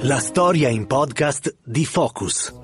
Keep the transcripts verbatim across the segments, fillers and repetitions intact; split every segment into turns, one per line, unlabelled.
La storia in podcast di Focus.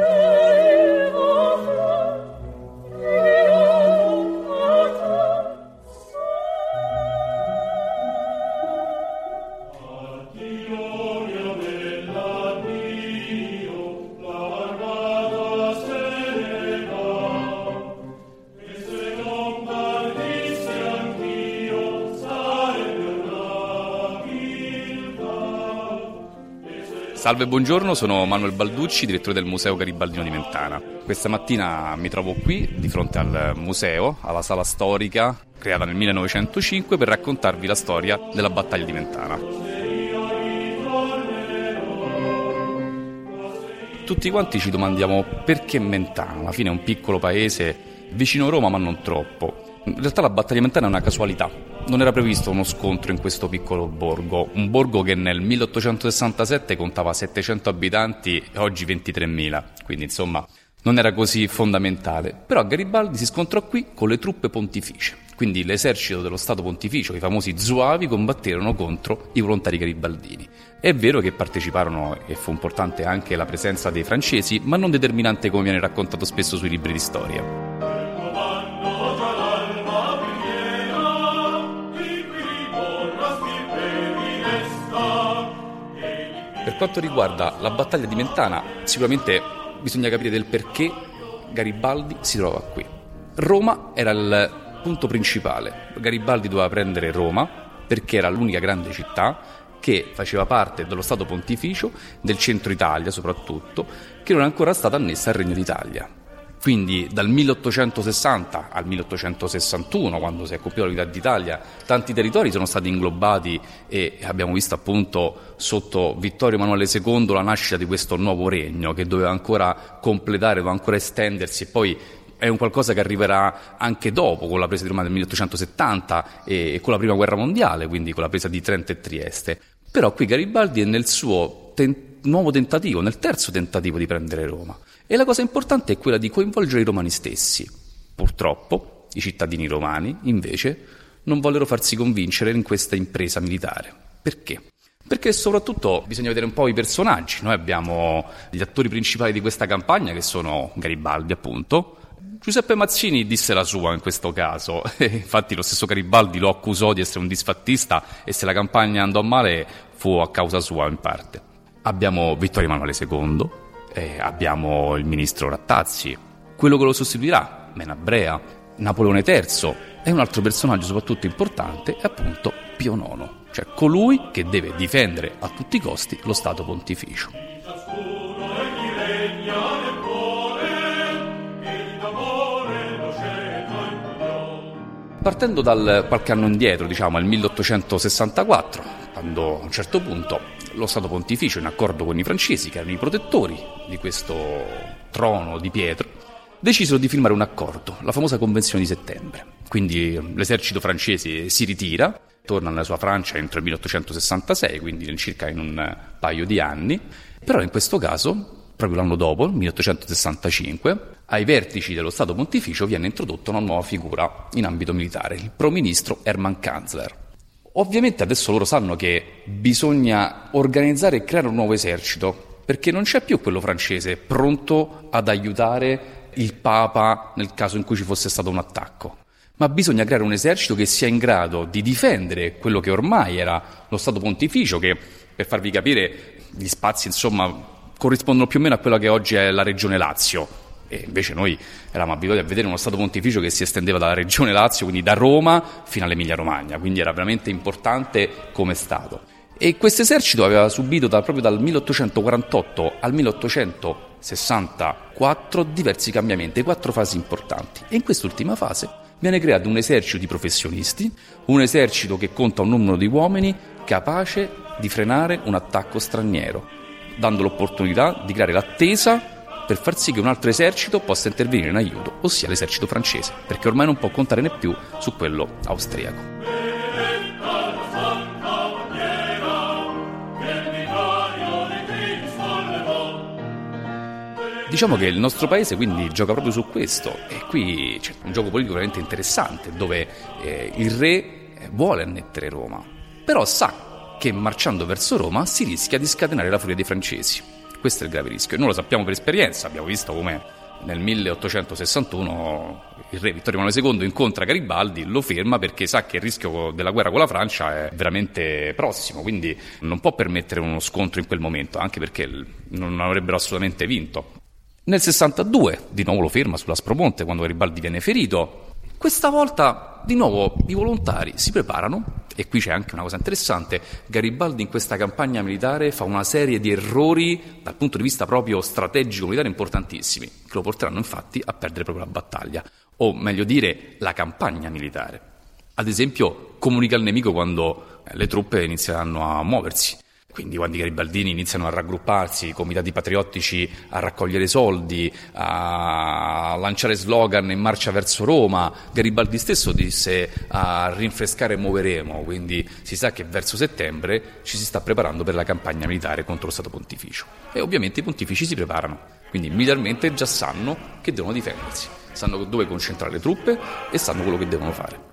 Salve, buongiorno, sono Manuel Balducci, direttore del Museo Garibaldino di Mentana. Questa mattina mi trovo qui, di fronte al museo, alla sala storica, creata nel millenovecentocinque, per raccontarvi la storia della battaglia di Mentana. Tutti quanti ci domandiamo perché Mentana, alla fine è un piccolo paese vicino a Roma ma non troppo. In realtà la battaglia di Mentana è una casualità, non era previsto uno scontro in questo piccolo borgo, un borgo che nel milleottocentosessantasette contava settecento abitanti e oggi ventitremila, quindi insomma non era così fondamentale. Però Garibaldi si scontrò qui con le truppe pontificie, quindi l'esercito dello Stato Pontificio, i famosi Zuavi, combatterono contro i volontari garibaldini. È vero che parteciparono e fu importante anche la presenza dei francesi, ma non determinante come viene raccontato spesso sui libri di storia. Per quanto riguarda la battaglia di Mentana, sicuramente bisogna capire del perché Garibaldi si trova qui. Roma era il punto principale. Garibaldi doveva prendere Roma perché era l'unica grande città che faceva parte dello Stato Pontificio, del centro Italia soprattutto, che non è ancora stata annessa al Regno d'Italia. Quindi dal milleottocentosessanta al milleottocentosessantuno, quando si è compiuta l'unità d'Italia, tanti territori sono stati inglobati e abbiamo visto appunto sotto Vittorio Emanuele secondo la nascita di questo nuovo regno che doveva ancora completare, doveva ancora estendersi, e poi è un qualcosa che arriverà anche dopo, con la presa di Roma del milleottocentosettanta e con la prima guerra mondiale, quindi con la presa di Trento e Trieste. Però qui Garibaldi è nel suo ten- nuovo tentativo, nel terzo tentativo di prendere Roma. E la cosa importante è quella di coinvolgere i romani stessi. Purtroppo i cittadini romani, invece, non vollero farsi convincere in questa impresa militare. Perché? Perché soprattutto bisogna vedere un po' i personaggi. Noi abbiamo gli attori principali di questa campagna, che sono Garibaldi, appunto. Giuseppe Mazzini disse la sua in questo caso, e infatti lo stesso Garibaldi lo accusò di essere un disfattista e se la campagna andò male fu a causa sua in parte. Abbiamo Vittorio Emanuele secondo, eh, abbiamo il ministro Rattazzi, quello che lo sostituirà, Menabrea, Napoleone terzo, e un altro personaggio soprattutto importante è appunto Pio nono, cioè colui che deve difendere a tutti i costi lo Stato Pontificio. Partendo dal qualche anno indietro, diciamo al milleottocentosessantaquattro, quando a un certo punto lo Stato Pontificio, in accordo con i francesi, che erano i protettori di questo trono di pietra, decisero di firmare un accordo, la famosa Convenzione di settembre. Quindi l'esercito francese si ritira, torna nella sua Francia entro il milleottocentosessantasei, quindi circa in un paio di anni, però in questo caso, proprio l'anno dopo, il milleottocentosessantacinque, ai vertici dello Stato Pontificio viene introdotta una nuova figura in ambito militare, il proministro Hermann Kanzler. Ovviamente adesso loro sanno che bisogna organizzare e creare un nuovo esercito, perché non c'è più quello francese pronto ad aiutare il Papa nel caso in cui ci fosse stato un attacco, ma bisogna creare un esercito che sia in grado di difendere quello che ormai era lo Stato Pontificio, che per farvi capire gli spazi insomma corrispondono più o meno a quella che oggi è la regione Lazio. E invece noi eravamo abituati a vedere uno Stato Pontificio che si estendeva dalla regione Lazio, quindi da Roma fino all'Emilia Romagna, quindi era veramente importante come Stato. E questo esercito aveva subito da, proprio dal milleottocentoquarantotto al milleottocentosessantaquattro diversi cambiamenti, quattro fasi importanti. E in quest'ultima fase viene creato un esercito di professionisti, un esercito che conta un numero di uomini capace di frenare un attacco straniero, dando l'opportunità di creare l'attesa per far sì che un altro esercito possa intervenire in aiuto, ossia l'esercito francese, perché ormai non può contare né più su quello austriaco. Diciamo che il nostro paese quindi gioca proprio su questo, e qui c'è un gioco politico veramente interessante, dove eh, il re vuole annettere Roma, però sa che marciando verso Roma si rischia di scatenare la furia dei francesi. Questo è il grave rischio, e noi lo sappiamo per esperienza, abbiamo visto come nel milleottocentosessantuno il re Vittorio Emanuele secondo incontra Garibaldi, lo ferma perché sa che il rischio della guerra con la Francia è veramente prossimo, quindi non può permettere uno scontro in quel momento, anche perché non avrebbero assolutamente vinto. Nel sessantadue di nuovo lo ferma sull'Aspromonte quando Garibaldi viene ferito. Questa volta di nuovo i volontari si preparano, e qui c'è anche una cosa interessante: Garibaldi in questa campagna militare fa una serie di errori dal punto di vista proprio strategico militare importantissimi, che lo porteranno infatti a perdere proprio la battaglia, o meglio dire la campagna militare. Ad esempio comunica al nemico quando le truppe inizieranno a muoversi. Quindi quando i garibaldini iniziano a raggrupparsi, i comitati patriottici a raccogliere soldi, a lanciare slogan in marcia verso Roma, Garibaldi stesso disse a rinfrescare e muoveremo, quindi si sa che verso settembre ci si sta preparando per la campagna militare contro lo Stato Pontificio. E ovviamente i pontifici si preparano, quindi militarmente già sanno che devono difendersi, sanno dove concentrare le truppe e sanno quello che devono fare.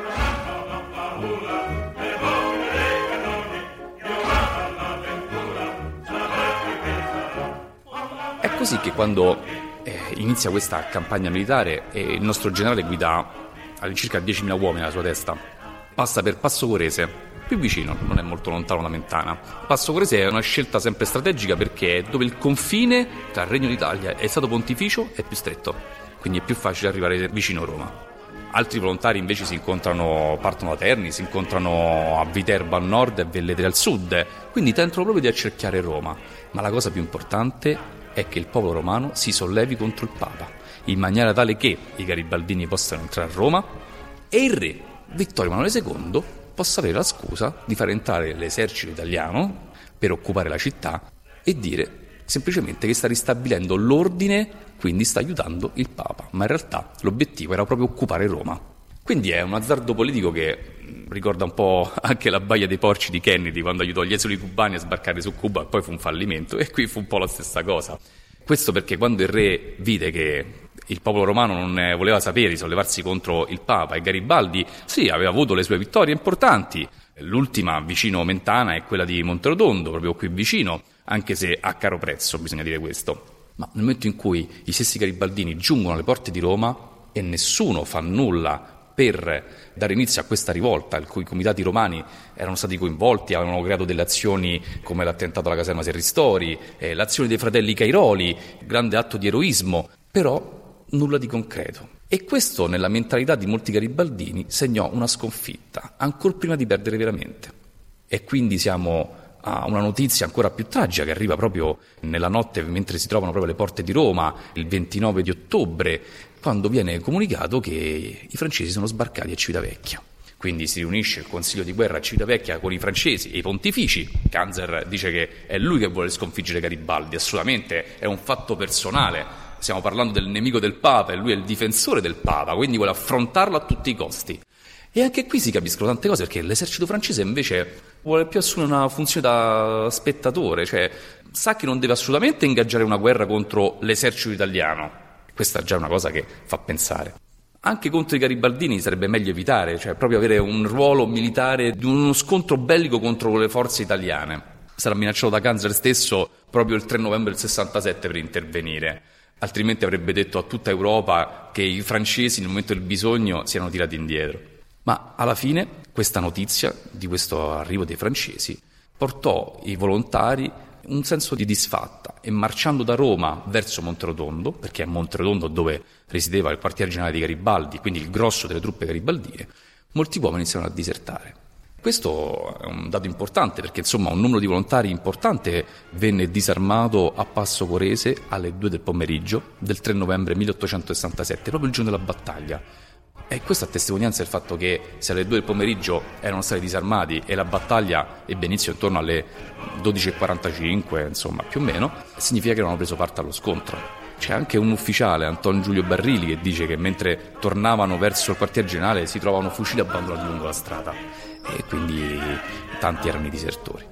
È così che quando eh, inizia questa campagna militare e il nostro generale guida all'incirca diecimila uomini alla sua testa, passa per Passo Corese, più vicino, non è molto lontano da Mentana. Passo Corese è una scelta sempre strategica perché è dove il confine tra il Regno d'Italia e il Stato Pontificio è più stretto, quindi è più facile arrivare vicino a Roma. Altri volontari invece si incontrano, partono da Terni, si incontrano a Viterbo al nord e a Velletri al sud, quindi tentano proprio di accerchiare Roma. Ma la cosa più importante è che il popolo romano si sollevi contro il Papa, in maniera tale che i garibaldini possano entrare a Roma e il re Vittorio Emanuele secondo possa avere la scusa di far entrare l'esercito italiano per occupare la città e dire semplicemente che sta ristabilendo l'ordine, quindi sta aiutando il Papa, ma in realtà l'obiettivo era proprio occupare Roma. Quindi è un azzardo politico che ricorda un po' anche la Baia dei Porci di Kennedy, quando aiutò gli esuli cubani a sbarcare su Cuba e poi fu un fallimento, e qui fu un po' la stessa cosa. Questo perché quando il re vide che il popolo romano non ne voleva sapere di sollevarsi contro il Papa, e Garibaldi sì, aveva avuto le sue vittorie importanti, l'ultima vicino Mentana è quella di Monterotondo, proprio qui vicino, anche se a caro prezzo, bisogna dire questo. Ma nel momento in cui i stessi garibaldini giungono alle porte di Roma e nessuno fa nulla per dare inizio a questa rivolta, in cui i comitati romani erano stati coinvolti, avevano creato delle azioni come l'attentato alla caserma Serristori, eh, l'azione dei fratelli Cairoli, grande atto di eroismo, però nulla di concreto. E questo nella mentalità di molti garibaldini segnò una sconfitta, ancor prima di perdere veramente. E quindi siamo a una notizia ancora più tragica che arriva proprio nella notte mentre si trovano proprio alle porte di Roma, il ventinove di ottobre, quando viene comunicato che i francesi sono sbarcati a Civitavecchia. Quindi si riunisce il Consiglio di guerra a Civitavecchia con i francesi e i pontifici. Kanzer dice che è lui che vuole sconfiggere Garibaldi, assolutamente è un fatto personale. Stiamo parlando del nemico del Papa e lui è il difensore del Papa, quindi vuole affrontarlo a tutti i costi. E anche qui si capiscono tante cose, perché l'esercito francese invece vuole più assumere una funzione da spettatore, cioè sa che non deve assolutamente ingaggiare una guerra contro l'esercito italiano. Questa è già una cosa che fa pensare. Anche contro i garibaldini sarebbe meglio evitare, cioè proprio avere un ruolo militare di uno scontro bellico contro le forze italiane. Sarà minacciato da Kanzer stesso proprio il tre novembre del sessantasette per intervenire, altrimenti avrebbe detto a tutta Europa che i francesi nel momento del bisogno si erano tirati indietro. Ma alla fine questa notizia di questo arrivo dei francesi portò i volontari un senso di disfatta, e marciando da Roma verso Monterotondo, perché è a Monterotondo dove risiedeva il quartier generale di Garibaldi, quindi il grosso delle truppe garibaldine, molti uomini iniziarono a disertare. Questo è un dato importante perché insomma un numero di volontari importante venne disarmato a Passo Corese alle due del pomeriggio del tre novembre milleottocentosessantasette, proprio il giorno della battaglia. E questo a testimonianza del fatto che se alle due del pomeriggio erano stati disarmati e la battaglia ebbe inizio intorno alle dodici e quarantacinque, insomma, più o meno, significa che non hanno preso parte allo scontro. C'è anche un ufficiale, Anton Giulio Barrilli, che dice che mentre tornavano verso il quartier generale si trovavano fucili abbandonati lungo la strada, e quindi tanti erano i disertori.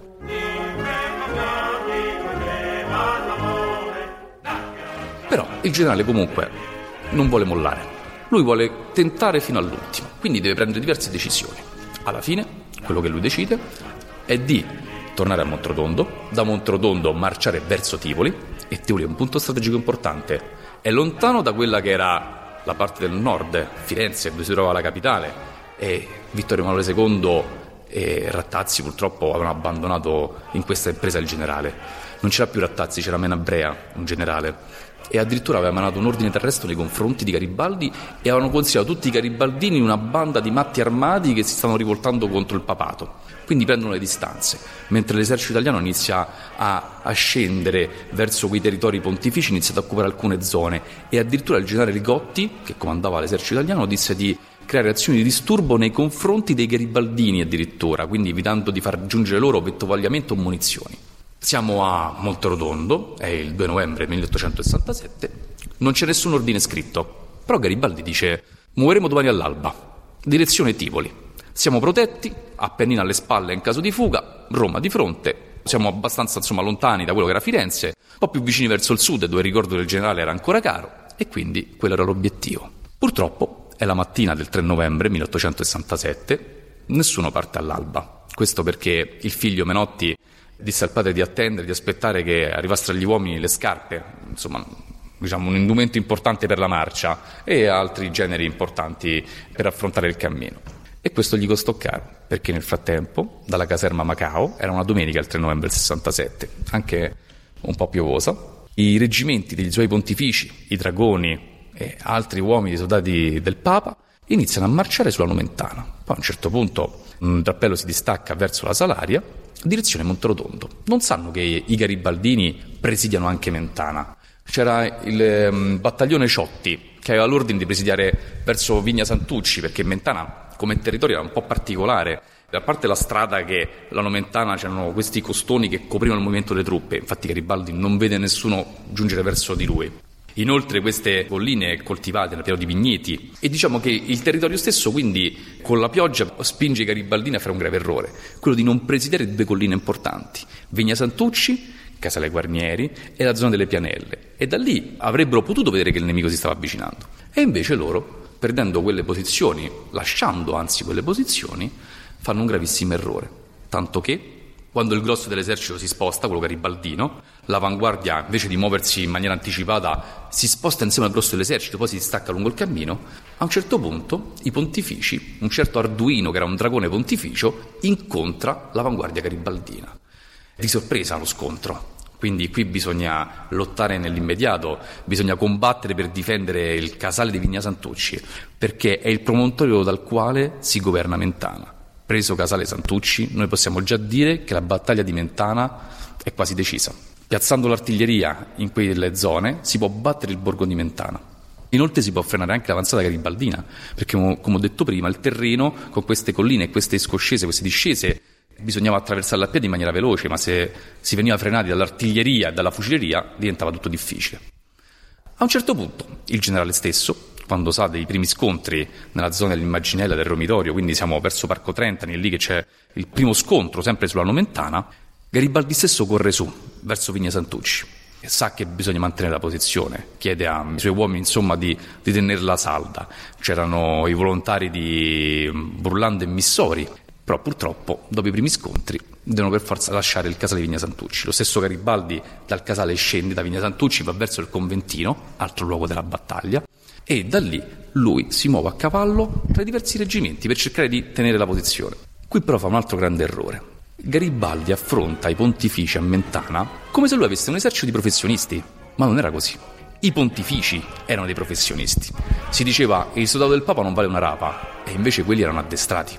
Però il generale comunque non vuole mollare. Lui vuole tentare fino all'ultimo, quindi deve prendere diverse decisioni. Alla fine, quello che lui decide è di tornare a Monterotondo, da Monterotondo marciare verso Tivoli, e Tivoli è un punto strategico importante, è lontano da quella che era la parte del nord, Firenze, dove si trova la capitale, e Vittorio Emanuele secondo e Rattazzi purtroppo avevano abbandonato in questa impresa il generale. Non c'era più Rattazzi, c'era Menabrea, un generale, e addirittura aveva emanato un ordine d'arresto nei confronti di Garibaldi e avevano considerato tutti i garibaldini una banda di matti armati che si stavano rivoltando contro il papato. Quindi prendono le distanze, mentre l'esercito italiano inizia a, a scendere verso quei territori pontifici, inizia ad occupare alcune zone, e addirittura il generale Rigotti, che comandava l'esercito italiano, disse di creare azioni di disturbo nei confronti dei garibaldini addirittura, quindi evitando di far giungere loro vettovagliamento o munizioni. Siamo a Monterotondo, è il due novembre milleottocentosessantasette, non c'è nessun ordine scritto, però Garibaldi dice: muoveremo domani all'alba, direzione Tivoli, siamo protetti, Appennino alle spalle in caso di fuga, Roma di fronte, siamo abbastanza insomma lontani da quello che era Firenze, un po' più vicini verso il sud, dove il ricordo del generale era ancora caro, e quindi quello era l'obiettivo. Purtroppo è la mattina del tre novembre milleottocentosessantasette, nessuno parte all'alba, questo perché il figlio Menotti disse al padre di attendere, di aspettare che arrivassero agli uomini le scarpe, insomma, diciamo un indumento importante per la marcia, e altri generi importanti per affrontare il cammino. E questo gli costò caro, perché nel frattempo, dalla caserma Macao, era una domenica il tre novembre del sessantasette, anche un po' piovosa, i reggimenti degli suoi pontifici, i dragoni e altri uomini soldati del Papa iniziano a marciare sulla Nomentana. Poi a un certo punto un drappello si distacca verso la Salaria, direzione Monterotondo. Non sanno che i garibaldini presidiano anche Mentana. C'era il um, battaglione Ciotti che aveva l'ordine di presidiare verso Vigna Santucci, perché Mentana come territorio era un po' particolare. A parte la strada che la Nomentana, c'erano questi costoni che coprivano il movimento delle truppe, infatti Garibaldi non vede nessuno giungere verso di lui. Inoltre queste colline coltivate nel piano di vigneti, e diciamo che il territorio stesso quindi con la pioggia spinge i garibaldini a fare un grave errore, quello di non presidiare due colline importanti, Vigna Santucci, Casale Guarnieri e la zona delle Pianelle, e da lì avrebbero potuto vedere che il nemico si stava avvicinando, e invece loro, perdendo quelle posizioni, lasciando anzi quelle posizioni, fanno un gravissimo errore, tanto che quando il grosso dell'esercito si sposta, quello garibaldino, l'avanguardia invece di muoversi in maniera anticipata si sposta insieme al grosso dell'esercito, poi si distacca lungo il cammino. A un certo punto i pontifici, un certo Arduino che era un dragone pontificio, incontra l'avanguardia garibaldina. Di sorpresa lo scontro, quindi qui bisogna lottare nell'immediato, bisogna combattere per difendere il casale di Vigna Santucci, perché è il promontorio dal quale si governa Mentana. Preso Casale Santucci, noi possiamo già dire che la battaglia di Mentana è quasi decisa. Piazzando l'artiglieria in quelle zone si può battere il borgo di Mentana. Inoltre si può frenare anche l'avanzata garibaldina, perché come ho detto prima il terreno con queste colline, queste scoscese, queste discese, bisognava attraversarla a piedi in maniera veloce, ma se si veniva frenati dall'artiglieria e dalla fucileria diventava tutto difficile. A un certo punto il generale stesso, quando sa dei primi scontri nella zona dell'Immaginella, del Romitorio, quindi siamo verso Parco Trentani, è lì che c'è il primo scontro, sempre sulla Nomentana, Garibaldi stesso corre su, verso Vigna Santucci, e sa che bisogna mantenere la posizione, chiede ai suoi uomini insomma di, di tenerla salda. C'erano i volontari di Burlando e Missori, però purtroppo, dopo i primi scontri, devono per forza lasciare il casale di Vigna Santucci. Lo stesso Garibaldi dal casale scende da Vigna Santucci, va verso il Conventino, altro luogo della battaglia, e da lì lui si muove a cavallo tra i diversi reggimenti per cercare di tenere la posizione. Qui però fa un altro grande errore. Garibaldi affronta i pontifici a Mentana come se lui avesse un esercito di professionisti, ma non era così. I pontifici erano dei professionisti. Si diceva che il soldato del Papa non vale una rapa, e invece quelli erano addestrati.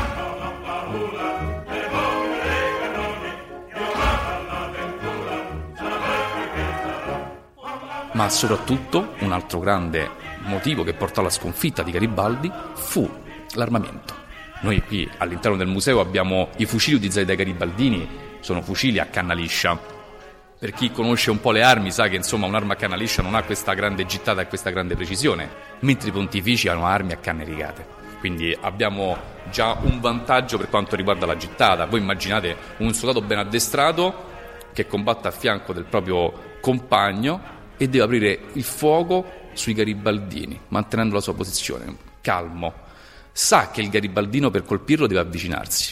Ma soprattutto un altro grande motivo che portò alla sconfitta di Garibaldi fu l'armamento. Noi qui all'interno del museo abbiamo i fucili utilizzati dai garibaldini, sono fucili a canna liscia. Per chi conosce un po' le armi sa che insomma un'arma a canna liscia non ha questa grande gittata e questa grande precisione, mentre i pontifici hanno armi a canne rigate. Quindi abbiamo già un vantaggio per quanto riguarda la gittata. Voi immaginate un soldato ben addestrato che combatte a fianco del proprio compagno e deve aprire il fuoco sui garibaldini, mantenendo la sua posizione, calmo. Sa che il garibaldino per colpirlo deve avvicinarsi,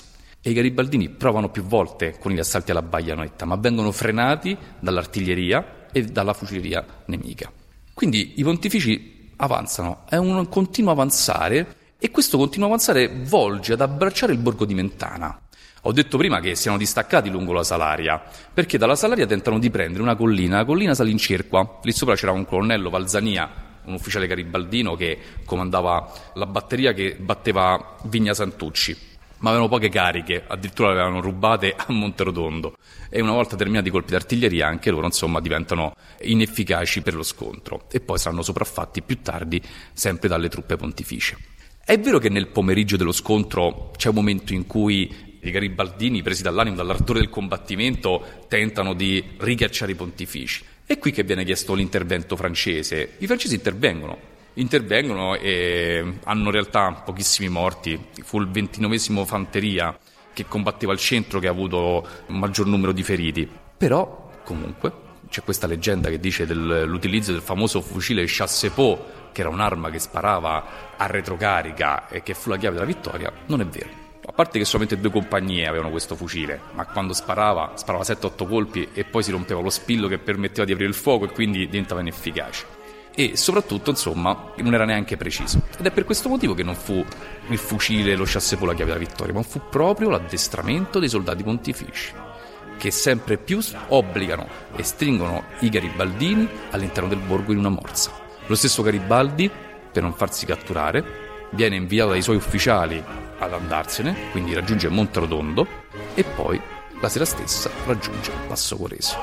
e i garibaldini provano più volte con gli assalti alla baionetta, ma vengono frenati dall'artiglieria e dalla fucilleria nemica. Quindi i pontifici avanzano, è un continuo avanzare, e questo continuo avanzare volge ad abbracciare il borgo di Mentana. Ho detto prima che siano distaccati lungo la Salaria, perché dalla Salaria tentano di prendere una collina, la collina Salincerqua. Lì sopra c'era un colonnello, Valzania, un ufficiale garibaldino che comandava la batteria che batteva Vigna Santucci, ma avevano poche cariche, addirittura le avevano rubate a Monterotondo, e una volta terminati i colpi d'artiglieria anche loro insomma diventano inefficaci per lo scontro e poi saranno sopraffatti più tardi sempre dalle truppe pontificie. È vero che nel pomeriggio dello scontro c'è un momento in cui i garibaldini, presi dall'animo, dall'ardore del combattimento, tentano di righiacciare i pontifici. È qui che viene chiesto l'intervento francese. I francesi intervengono, intervengono e hanno in realtà pochissimi morti. Fu il ventinovesimo Fanteria che combatteva al centro che ha avuto un maggior numero di feriti. Però, comunque, c'è questa leggenda che dice dell'utilizzo del famoso fucile Chassepot, che era un'arma che sparava a retrocarica e che fu la chiave della vittoria. Non è vero. A parte che solamente due compagnie avevano questo fucile, ma quando sparava, sparava sette otto colpi e poi si rompeva lo spillo che permetteva di aprire il fuoco e quindi diventava inefficace. E soprattutto, insomma, non era neanche preciso. Ed è per questo motivo che non fu il fucile, lo Chassepot la chiave della vittoria, ma fu proprio l'addestramento dei soldati pontifici, che sempre più obbligano e stringono i garibaldini all'interno del borgo in una morsa. Lo stesso Garibaldi, per non farsi catturare, viene inviato dai suoi ufficiali ad andarsene, quindi raggiunge Monterotondo e poi la sera stessa raggiunge Passo Coreso.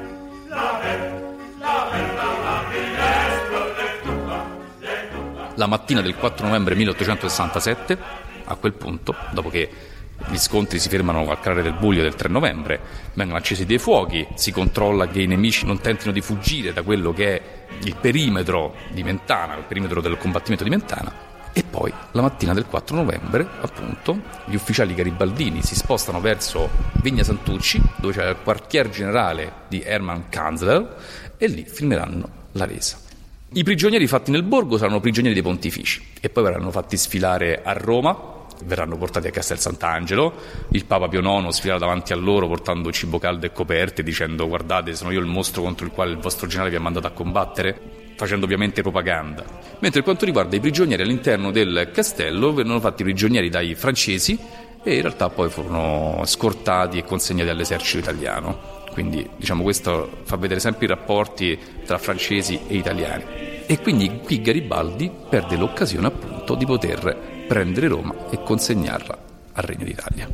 La mattina del quattro novembre milleottocentosessantasette, a quel punto, dopo che gli scontri si fermano al calare del buio del tre novembre, vengono accesi dei fuochi, si controlla che i nemici non tentino di fuggire da quello che è il perimetro di Mentana, il perimetro del combattimento di Mentana. E poi, la mattina del quattro novembre, appunto, gli ufficiali garibaldini si spostano verso Vigna Santucci, dove c'è il quartier generale di Hermann Kanzler, e lì filmeranno la resa. I prigionieri fatti nel borgo saranno prigionieri dei pontifici, e poi verranno fatti sfilare a Roma, verranno portati a Castel Sant'Angelo, il Papa Pio nono sfilerà davanti a loro portando cibo caldo e coperte, dicendo: guardate, sono io il mostro contro il quale il vostro generale vi ha mandato a combattere, facendo ovviamente propaganda. Mentre per quanto riguarda i prigionieri all'interno del castello, vennero fatti prigionieri dai francesi e in realtà poi furono scortati e consegnati all'esercito italiano. Quindi, diciamo, questo fa vedere sempre i rapporti tra francesi e italiani. E quindi qui Garibaldi perde l'occasione, appunto, di poter prendere Roma e consegnarla al Regno d'Italia.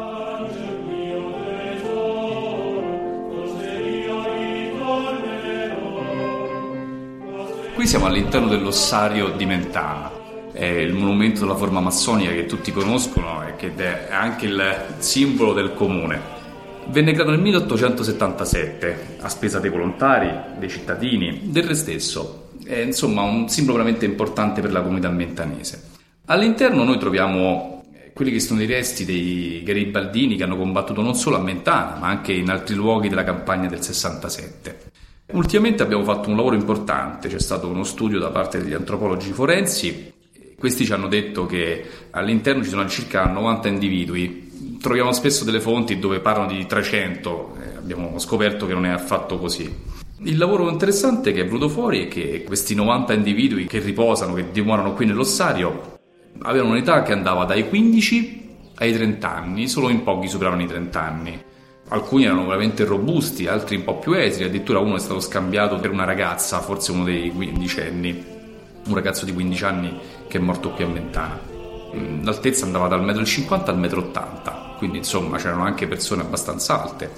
Qui siamo all'interno dell'ossario di Mentana, è il monumento della forma massonica che tutti conoscono e che è anche il simbolo del comune. Venne creato nel milleottocentosettantasette a spesa dei volontari, dei cittadini, del re stesso. È insomma un simbolo veramente importante per la comunità mentanese. All'interno noi troviamo quelli che sono i resti dei garibaldini che hanno combattuto non solo a Mentana, ma anche in altri luoghi della campagna del sessantasette. Ultimamente abbiamo fatto un lavoro importante, c'è stato uno studio da parte degli antropologi forensi. Questi ci hanno detto che all'interno ci sono circa novanta individui. Troviamo spesso delle fonti dove parlano di trecento, eh, abbiamo scoperto che non è affatto così. Il lavoro interessante che è venuto fuori è che questi novanta individui che riposano, che dimorano qui nell'ossario, avevano un'età che andava dai quindici ai trenta anni, solo in pochi superavano i trenta anni. Alcuni erano veramente robusti, altri un po' più esili, addirittura uno è stato scambiato per una ragazza, forse uno dei quindicenni, un ragazzo di quindici anni che è morto qui a Mentana. L'altezza andava dal metro cinquanta al metro ottanta, quindi insomma c'erano anche persone abbastanza alte.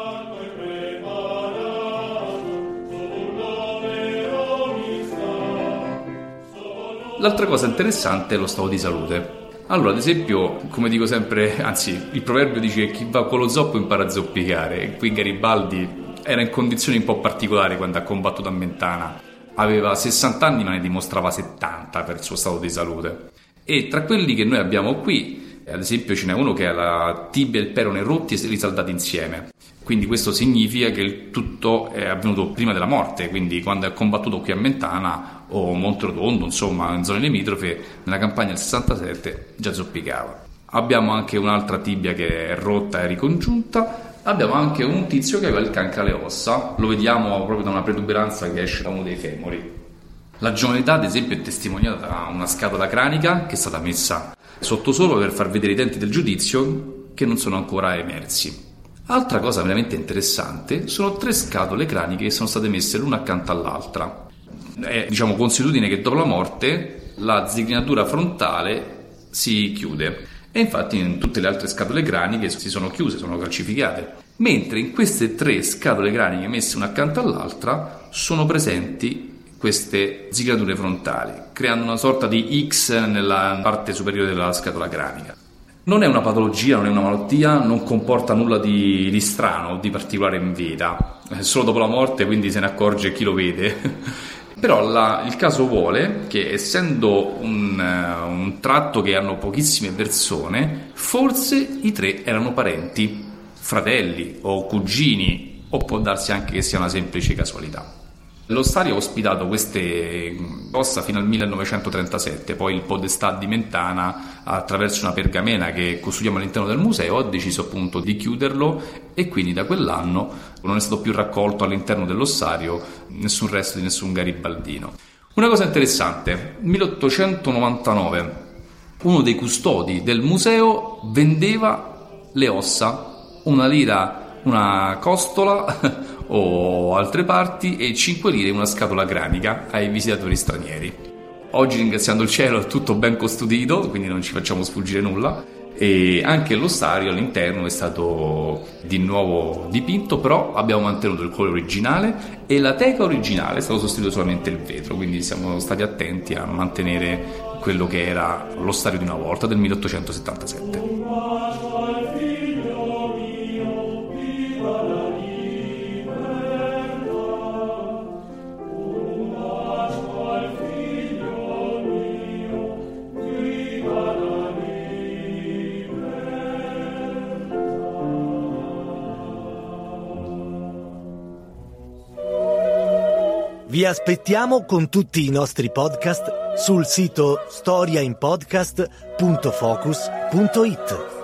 L'altra cosa interessante è lo stato di salute. Allora, ad esempio, come dico sempre, anzi, il proverbio dice che chi va con lo zoppo impara a zoppicare. Qui Garibaldi era in condizioni un po' particolari quando ha combattuto a Mentana. Aveva sessanta anni ma ne dimostrava settanta per il suo stato di salute. E tra quelli che noi abbiamo qui, ad esempio, ce n'è uno che ha la tibia e il perone rotti e risaldati insieme. Quindi questo significa che il tutto è avvenuto prima della morte, quindi quando ha combattuto qui a Mentana o Monterotondo, insomma, in zone limitrofe, nella campagna del sessantasette già zoppicava. abbiamo anche un'altra tibia che è rotta e ricongiunta, abbiamo anche un tizio che aveva il cancro alle ossa, lo vediamo proprio da una protuberanza che esce da uno dei femori. La giovane età, ad esempio, è testimoniata da una scatola cranica che è stata messa sotto sopra per far vedere i denti del giudizio che non sono ancora emersi. Altra cosa veramente interessante sono tre scatole craniche che sono state messe l'una accanto all'altra. È, diciamo, consuetudine che dopo la morte la zigrinatura frontale si chiude e infatti in tutte le altre scatole craniche si sono chiuse, sono calcificate, mentre in queste tre scatole craniche messe una accanto all'altra sono presenti queste zigrinature frontali, creando una sorta di X nella parte superiore della scatola cranica. Non è una patologia, non è una malattia, non comporta nulla di, di strano o di particolare in vita, è solo dopo la morte, quindi se ne accorge chi lo vede. Però la, il caso vuole che, essendo un, uh, un tratto che hanno pochissime persone, forse i tre erano parenti, fratelli o cugini, o può darsi anche che sia una semplice casualità. L'ostario ha ospitato queste ossa fino al millenovecentotrentasette, poi il Podestà di Mentana, attraverso una pergamena che custodiamo all'interno del museo, ha deciso appunto di chiuderlo e quindi da quell'anno non è stato più raccolto all'interno dell'ossario nessun resto di nessun garibaldino. Una cosa interessante, nel milleottocentonovantanove uno dei custodi del museo vendeva le ossa, una lira, una costola o altre parti e cinque lire una scatola cranica ai visitatori stranieri. Oggi, ringraziando il cielo, è tutto ben custodito, quindi non ci facciamo sfuggire nulla, e anche l'ostario all'interno è stato di nuovo dipinto, però abbiamo mantenuto il colore originale e la teca originale è stato sostituito solamente il vetro, quindi siamo stati attenti a mantenere quello che era l'ostario di una volta del milleottocentosettantasette.
Vi aspettiamo con tutti i nostri podcast sul sito storia in podcast punto focus punto it.